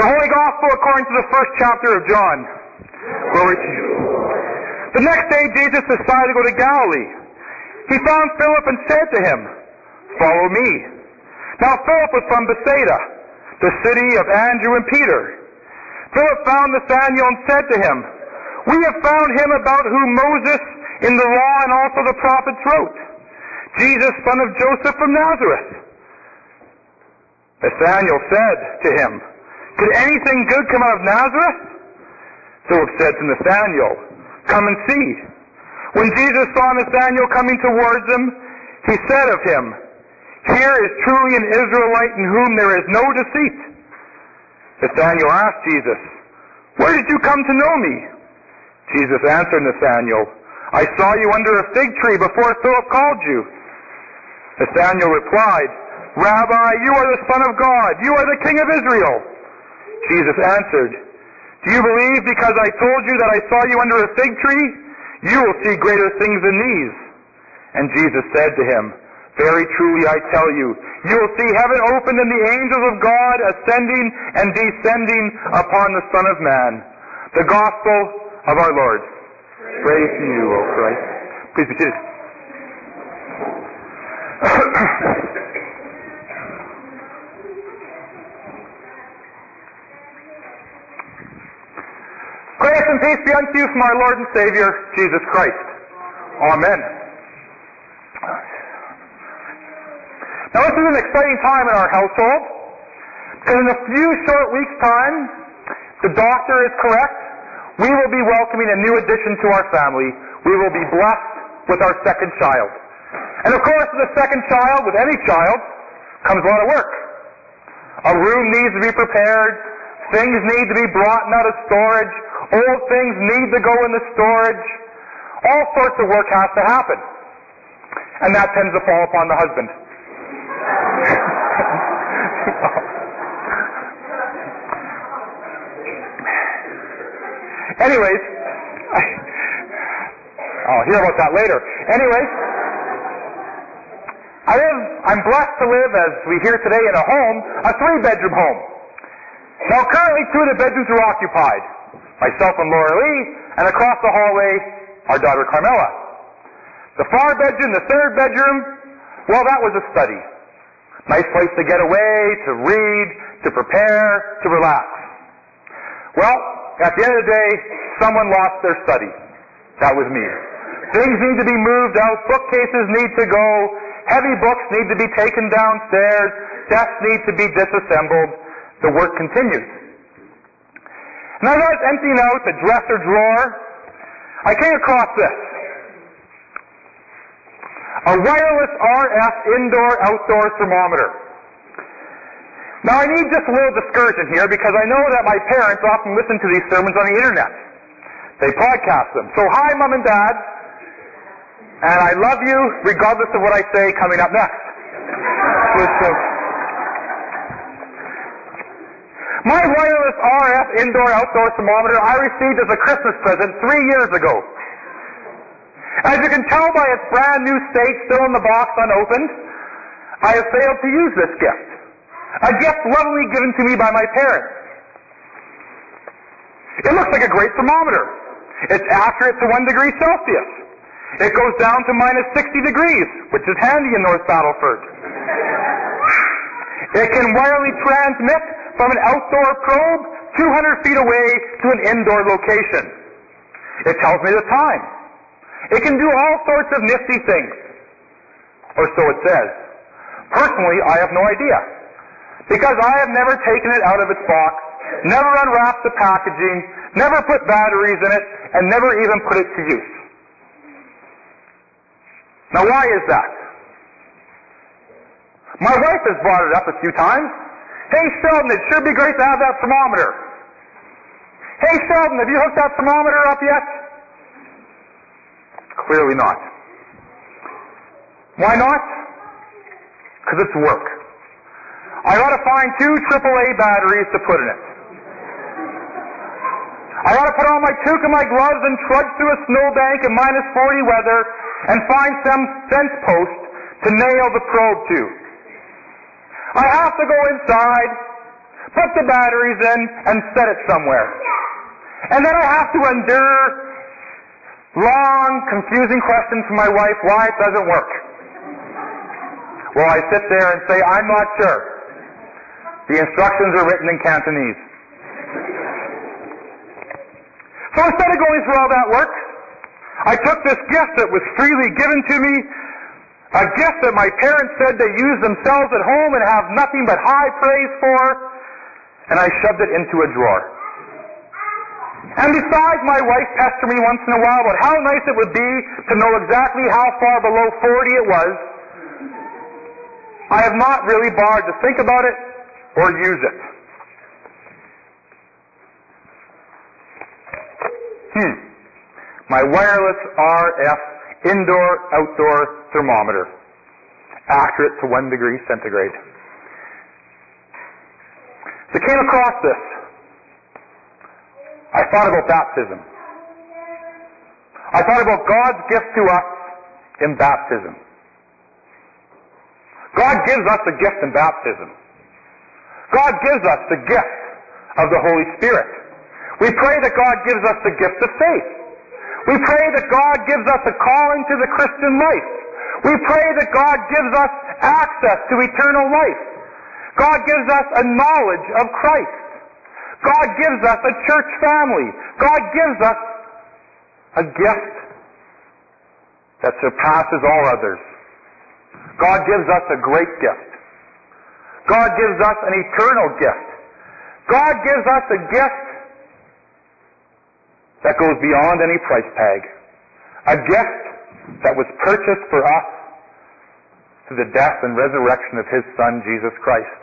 The Holy Gospel according to the first chapter of John. Glory to you. The next day Jesus decided to go to Galilee. He found Philip and said to him, "Follow me." Now Philip was from Bethsaida, the city of Andrew and Peter. Philip found Nathanael and said to him, "We have found him about whom Moses in the law and also the prophets wrote, Jesus, son of Joseph from Nazareth." Nathanael said to him, "Could anything good come out of Nazareth?" Philip said to Nathanael, "Come and see." When Jesus saw Nathanael coming towards him, he said of him, "Here is truly an Israelite in whom there is no deceit." Nathanael asked Jesus, "Where did you come to know me?" Jesus answered Nathanael, "I saw you under a fig tree before Philip called you." Nathanael replied, "Rabbi, you are the Son of God. You are the King of Israel." Jesus answered, "Do you believe because I told you that I saw you under a fig tree? You will see greater things than these." And Jesus said to him, "Very truly I tell you, you will see heaven opened and the angels of God ascending and descending upon the Son of Man." The Gospel of our Lord. Praise to you, O Christ. Please be seated. Grace and peace be unto you from our Lord and Savior, Jesus Christ. Amen. Now this is an exciting time in our household, because in a few short weeks' time, the doctor is correct, we will be welcoming a new addition to our family. We will be blessed with our second child. And of course, with a second child, with any child, comes a lot of work. A room needs to be prepared, things need to be brought out of storage, old things need to go in the storage. All sorts of work has to happen. And that tends to fall upon the husband. Anyways, I'll hear about that later. Anyways, I'm blessed to live, as we hear today, in a home, a 3-bedroom home. Now currently 2 of the bedrooms are occupied. Myself and Laura Lee, and across the hallway, our daughter Carmela. The far bedroom, the 3rd bedroom, well, that was a study. Nice place to get away, to read, to prepare, to relax. Well, at the end of the day, someone lost their study. That was me. Things need to be moved out, bookcases need to go, heavy books need to be taken downstairs, desks need to be disassembled. The work continues. And as I was emptying out the dresser drawer, I came across this. A wireless RF indoor-outdoor thermometer. Now I need just a little discouragement here because I know that my parents often listen to these sermons on the internet. They podcast them. So hi, Mom and Dad. And I love you regardless of what I say coming up next. My wireless RF indoor-outdoor thermometer I received as a Christmas present 3 years ago. As you can tell by its brand new state still in the box unopened, I have failed to use this gift. A gift lovingly given to me by my parents. It looks like a great thermometer. It's accurate to 1 degree Celsius. It goes down to minus 60 degrees, which is handy in North Battleford. It can wirelessly transmit from an outdoor probe 200 feet away to an indoor location. It tells me the time. It can do all sorts of nifty things. Or so it says. Personally, I have no idea. Because I have never taken it out of its box, never unwrapped the packaging, never put batteries in it, and never even put it to use. Now why is that? My wife has brought it up a few times. "Hey Sheldon, it'd sure be great to have that thermometer." "Hey Sheldon, have you hooked that thermometer up yet?" Clearly not. Why not? Because it's work. I got to find 2 AAA batteries to put in it. I got to put on my toque and my gloves and trudge through a snowbank in minus 40 weather and find some fence post to nail the probe to. I have to go inside, put the batteries in, and set it somewhere. And then I have to endure long, confusing questions from my wife why it doesn't work. Well, I sit there and say, I'm not sure. The instructions are written in Cantonese. So instead of going through all that work, I took this gift that was freely given to me, a gift that my parents said they use themselves at home and have nothing but high praise for, and I shoved it into a drawer. And besides my wife pestering me once in a while about how nice it would be to know exactly how far below 40 it was, I have not really bothered to think about it or use it. My wireless RF indoor-outdoor thermometer, accurate to 1 degree centigrade. As I came across this, I thought about baptism. I thought about God's gift to us in baptism. God gives us a gift in baptism. God gives us the gift of the Holy Spirit. We pray that God gives us the gift of faith. We pray that God gives us a calling to the Christian life. We pray that God gives us access to eternal life. God gives us a knowledge of Christ. God gives us a church family. God gives us a gift that surpasses all others. God gives us a great gift. God gives us an eternal gift. God gives us a gift that goes beyond any price tag. A gift that was purchased for us through the death and resurrection of His Son, Jesus Christ.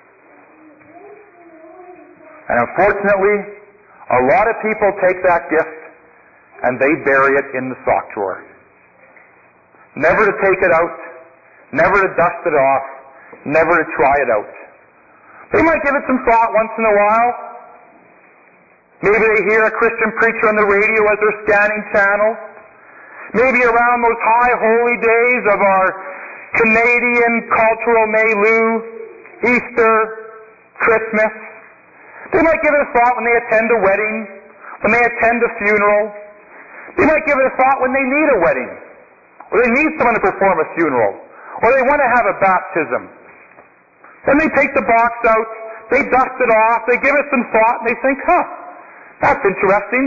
And unfortunately, a lot of people take that gift and they bury it in the sock drawer. Never to take it out, never to dust it off, never to try it out. They might give it some thought once in a while. Maybe they hear a Christian preacher on the radio as they're scanning channels. Maybe around those high holy days of our Canadian cultural milieu, Easter, Christmas. They might give it a thought when they attend a wedding, when they attend a funeral. They might give it a thought when they need a wedding, or they need someone to perform a funeral, or they want to have a baptism. Then they take the box out, they dust it off, they give it some thought, and they think, that's interesting.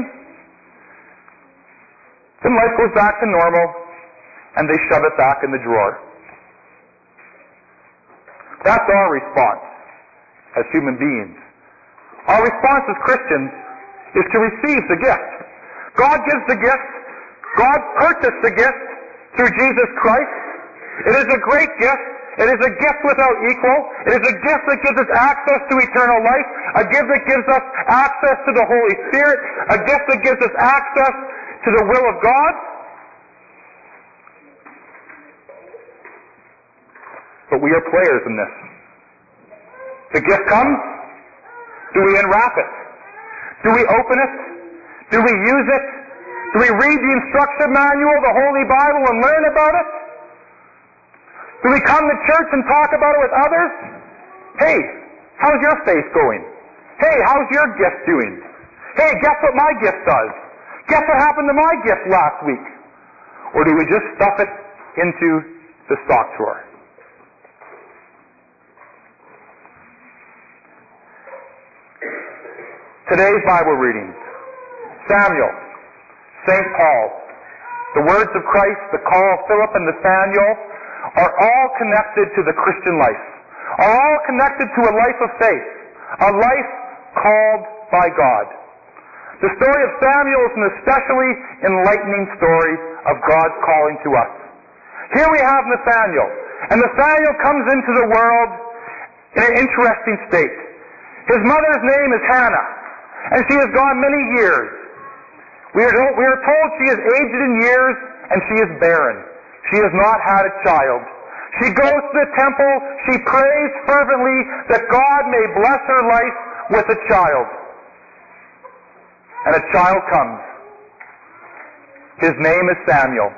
Then life goes back to normal, and they shove it back in the drawer. That's our response as human beings. Our response as Christians is to receive the gift. God gives the gift. God purchased the gift through Jesus Christ. It is a great gift. It is a gift without equal. It is a gift that gives us access to eternal life, a gift that gives us access to the Holy Spirit, a gift that gives us access to the will of God. But we are players in this. The gift comes. Do we unwrap it? Do we open it? Do we use it? Do we read the instruction manual, the Holy Bible, and learn about it? Do we come to church and talk about it with others? Hey, how's your faith going? Hey, how's your gift doing? Hey, guess what my gift does? Guess what happened to my gift last week? Or do we just stuff it into the sock drawer? Today's Bible readings: Samuel, St. Paul, the words of Christ, the call of Philip and Nathaniel, are all connected to the Christian life, are all connected to a life of faith, a life called by God. The story of Samuel is an especially enlightening story of God's calling to us. Here we have Nathaniel, and Nathaniel comes into the world in an interesting state. His mother's name is Hannah, and she has gone many years. We are told she is aged in years, and she is barren. She has not had a child. She goes to the temple. She prays fervently that God may bless her life with a child. And a child comes. His name is Samuel.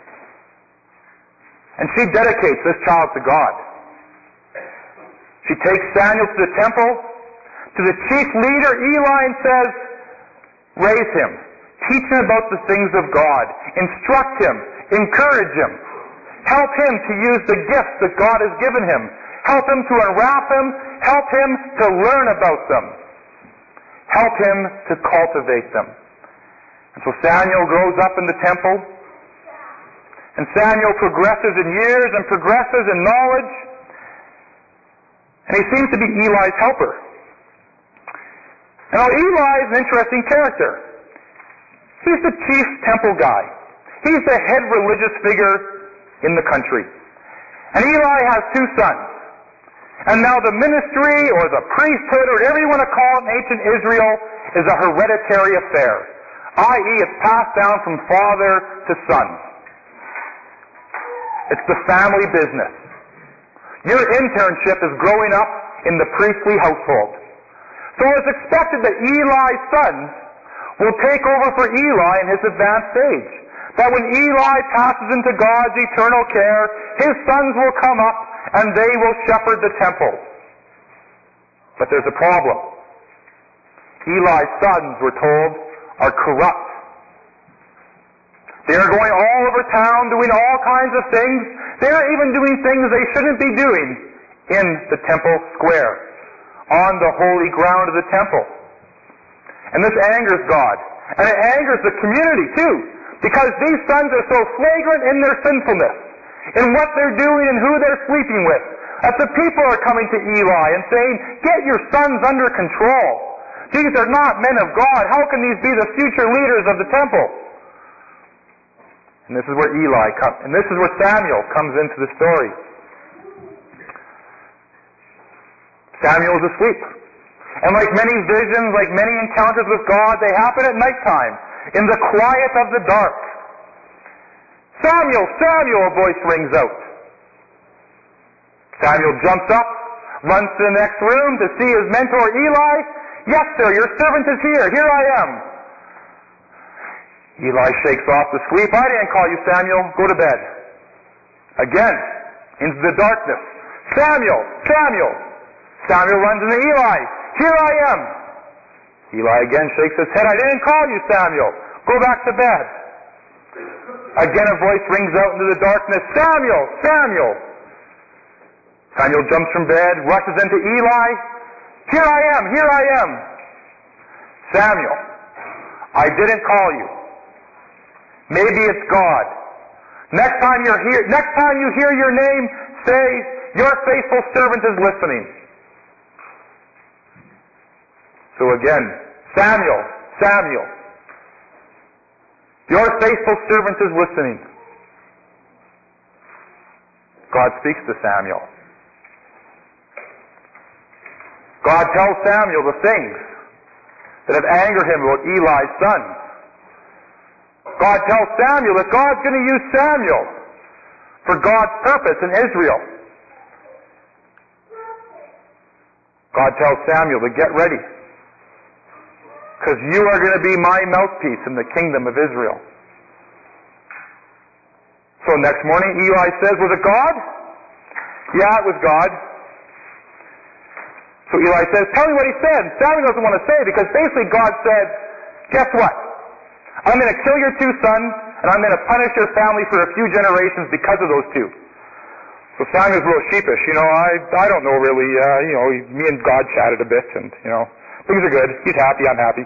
And she dedicates this child to God. She takes Samuel to the temple. to the chief leader, Eli, and says, raise him. Teach him about the things of God. Instruct him. Encourage him. Help him to use the gifts that God has given him. Help him to unwrap them. Help him to learn about them. Help him to cultivate them. And so Samuel grows up in the temple. And Samuel progresses in years and progresses in knowledge. And he seems to be Eli's helper. Now Eli is an interesting character. He's the chief temple guy. He's the head religious figure in the country. And Eli has two sons. And now the ministry or the priesthood or whatever you want to call it in ancient Israel is a hereditary affair. I.e., it's passed down from father to son. It's the family business. Your internship is growing up in the priestly household. So it's expected that Eli's sons will take over for Eli in his advanced age. That when Eli passes into God's eternal care, his sons will come up and they will shepherd the temple. But there's a problem. Eli's sons, we're told, are corrupt. They are going all over town doing all kinds of things. They're even doing things they shouldn't be doing in the temple square, on the holy ground of the temple. And this angers God. And it angers the community too, because these sons are so flagrant in their sinfulness, in what they're doing and who they're sleeping with, that the people are coming to Eli and saying, get your sons under control. These are not men of God. How can these be the future leaders of the temple? And this is where Eli comes, and this is where Samuel comes into the story. Samuel is asleep. And like many visions, like many encounters with God, they happen at nighttime, in the quiet of the dark. Samuel, Samuel, a voice rings out. Samuel jumps up, runs to the next room to see his mentor Eli. Yes, sir, your servant is here. Here I am. Eli shakes off the sleep. I didn't call you, Samuel. Go to bed. Again, into the darkness. Samuel, Samuel. Samuel runs into Eli. Here I am. Eli again shakes his head. I didn't call you, Samuel. Go back to bed. Again a voice rings out into the darkness. Samuel, Samuel. Samuel jumps from bed, rushes into Eli. Here I am, here I am. Samuel, I didn't call you. Maybe it's God. Next time you hear your name, say, your faithful servant is listening. So again, Samuel, Samuel, your faithful servant is listening. God speaks to Samuel. God tells Samuel the things that have angered him about Eli's sons. God tells Samuel that God's going to use Samuel for God's purpose in Israel. God tells Samuel to get ready, because you are going to be my mouthpiece in the kingdom of Israel. So next morning, Eli says, was it God? Yeah, it was God. So Eli says, tell me what he said. Samuel doesn't want to say, because basically God said, guess what? I'm going to kill your two sons, and I'm going to punish your family for a few generations because of those two. So Samuel's a little sheepish. I don't know really. Me and God chatted a bit, and, things are good. He's happy, I'm happy.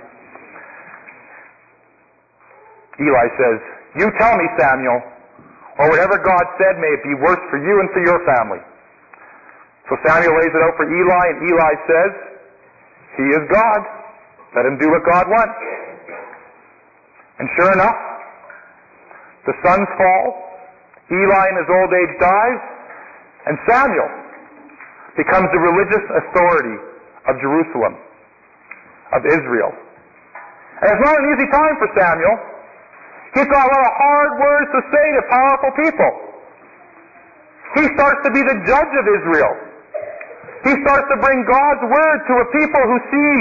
Eli says, you tell me, Samuel, or whatever God said, may it be worse for you and for your family. So Samuel lays it out for Eli, and Eli says, he is God. Let him do what God wants. And sure enough, the sons fall, Eli in his old age dies, and Samuel becomes the religious authority of Jerusalem, of Israel. And it's not an easy time for Samuel. He's got a lot of hard words to say to powerful people. He starts to be the judge of Israel. He starts to bring God's word to a people who seem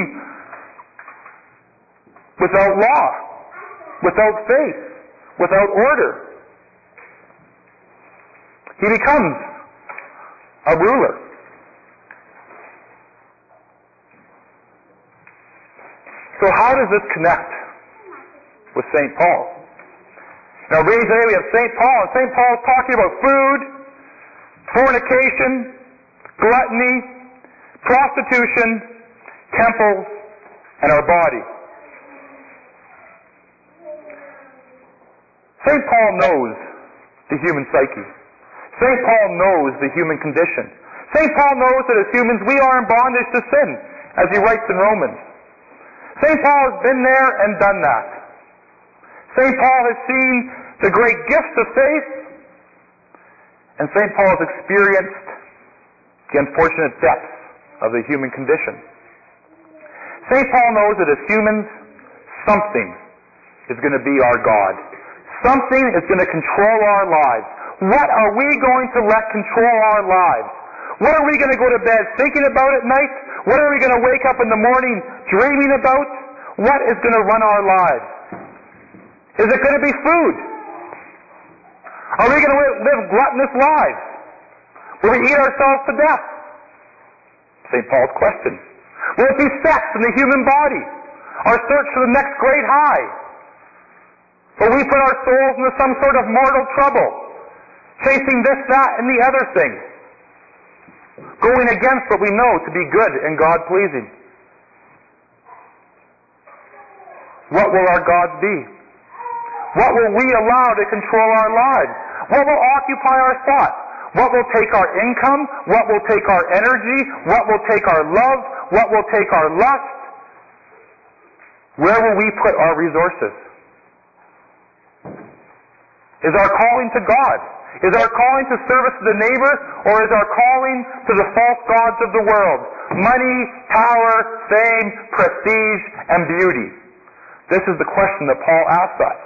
without law, without faith, without order. He becomes a ruler. So how does this connect with St. Paul? Now, reading today we have St. Paul, and St. Paul is talking about food, fornication, gluttony, prostitution, temples, and our body. St. Paul knows the human psyche. St. Paul knows the human condition. St. Paul knows that as humans we are in bondage to sin, as he writes in Romans. St. Paul has been there and done that. St. Paul has seen the great gifts of faith, and St. Paul has experienced the unfortunate depths of the human condition. St. Paul knows that as humans, something is going to be our God. Something is going to control our lives. What are we going to let control our lives? What are we going to go to bed thinking about at night? What are we going to wake up in the morning dreaming about? What is going to run our lives? Is it going to be food? Are we going to live gluttonous lives? Will we eat ourselves to death? St. Paul's question. Will it be sex in the human body? Our search for the next great high? Will we put our souls into some sort of mortal trouble? Chasing this, that, and the other thing? Going against what we know to be good and God-pleasing? What will our gods be? What will we allow to control our lives? What will occupy our thoughts? What will take our income? What will take our energy? What will take our love? What will take our lust? Where will we put our resources? Is our calling to God? Is our calling to service to the neighbor? Or is our calling to the false gods of the world? Money, power, fame, prestige, and beauty. This is the question that Paul asks us.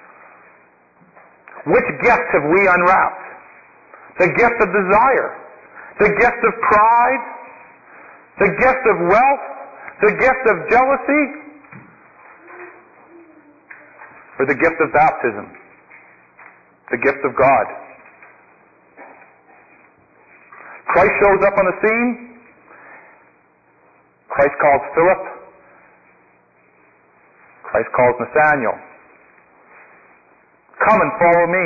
Which gift have we unwrapped? The gift of desire? The gift of pride? The gift of wealth? The gift of jealousy? Or the gift of baptism? The gift of God? Christ shows up on the scene. Christ calls Philip. Christ calls Nathanael. Come and follow me.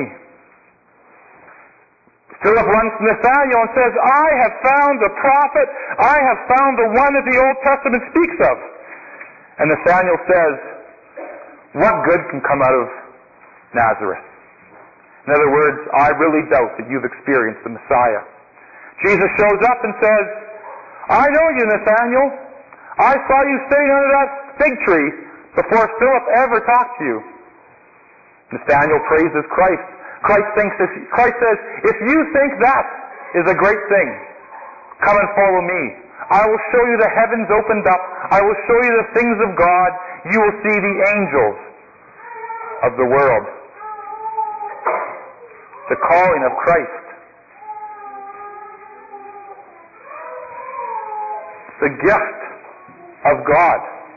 Philip runs to Nathanael and says, I have found the prophet. I have found the one that the Old Testament speaks of. And Nathanael says, what good can come out of Nazareth? In other words, I really doubt that you've experienced the Messiah. Jesus shows up and says, I know you, Nathanael. I saw you sitting under that fig tree before Philip ever talked to you. Nathanael praises Christ. Christ says, if you think that is a great thing, come and follow me. I will show you the heavens opened up. I will show you the things of God. You will see the angels of the world. The calling of Christ. The gift of God.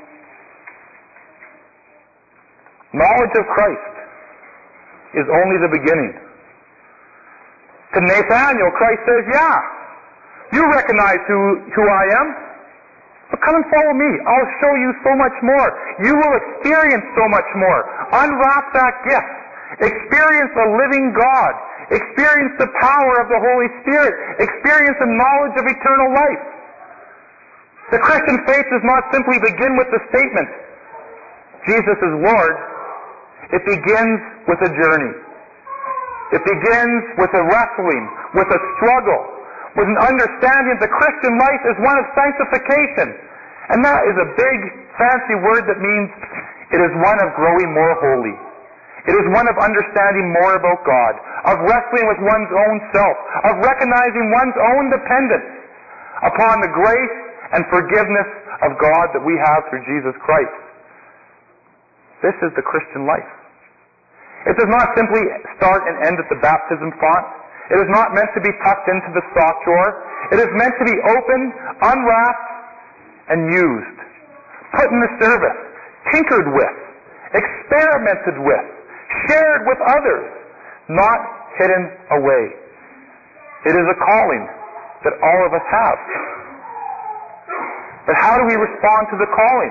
Knowledge of Christ is only the beginning. To Nathanael, Christ says, yeah, you recognize who I am, but come and follow me. I'll show you so much more. You will experience so much more. Unwrap that gift. Experience a living God. Experience the power of the Holy Spirit. Experience the knowledge of eternal life. The Christian faith does not simply begin with the statement, Jesus is Lord. It begins with a journey. It begins with a wrestling, with a struggle, with an understanding that the Christian life is one of sanctification. And that is a big, fancy word that means it is one of growing more holy. It is one of understanding more about God, of wrestling with one's own self, of recognizing one's own dependence upon the grace and forgiveness of God that we have through Jesus Christ. This is the Christian life. It does not simply start and end at the baptism font. It is not meant to be tucked into the sock drawer. It is meant to be opened, unwrapped, and used. Put in the service, tinkered with, experimented with, shared with others, not hidden away. It is a calling that all of us have. But how do we respond to the calling?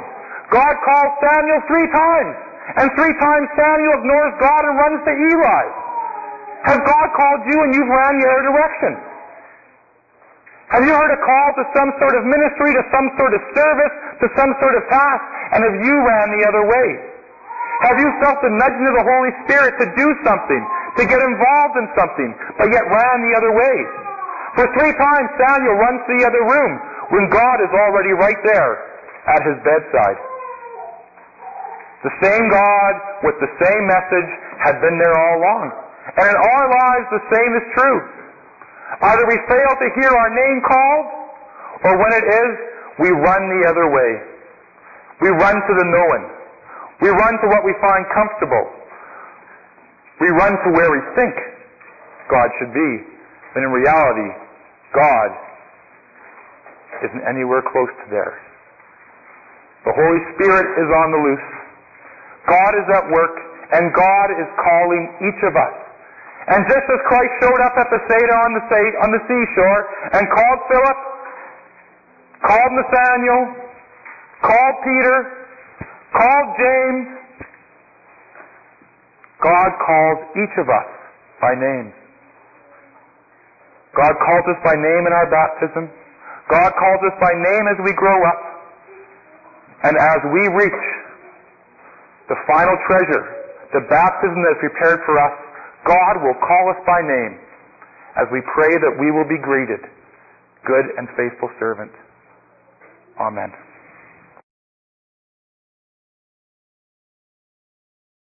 God calls Samuel 3 times. And 3 times Samuel ignores God and runs to Eli. Has God called you and you've ran the other direction? Have you heard a call to some sort of ministry, to some sort of service, to some sort of task, and have you ran the other way? Have you felt the nudging of the Holy Spirit to do something, to get involved in something, but yet ran the other way? For 3 times Samuel runs to the other room when God is already right there at his bedside. The same God with the same message had been there all along. And in our lives the same is true. Either we fail to hear our name called, or when it is, we run the other way. We run to the known. We run to what we find comfortable. We run to where we think God should be. When in reality, God isn't anywhere close to there. The Holy Spirit is on the loose. God is at work, and God is calling each of us. And just as Christ showed up at Bethsaida on the seashore and called Philip, called Nathanael, called Peter, called James, God calls each of us by name. God calls us by name in our baptism. God calls us by name as we grow up. And as we reach the final treasure, the baptism that is prepared for us, God will call us by name as we pray that we will be greeted, good and faithful servant. Amen.